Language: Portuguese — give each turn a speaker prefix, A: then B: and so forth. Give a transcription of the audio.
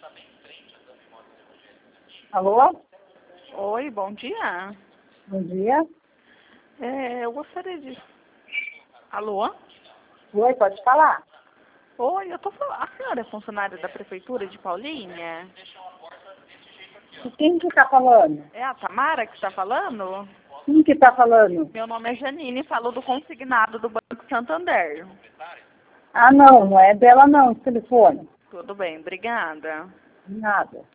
A: Alô?
B: Oi, bom dia.
A: Bom dia.
B: Eu gostaria de... Alô?
A: Oi, pode falar?
B: Oi, eu tô falando... A senhora é funcionária da Prefeitura de Paulínia?
A: E quem que tá falando?
B: É a Tamara que está falando?
A: Quem que tá falando?
B: Meu nome é Janine, falo do consignado do Banco Santander.
A: Ah, não, não é dela não, esse telefone.
B: Tudo bem, obrigada.
A: Nada.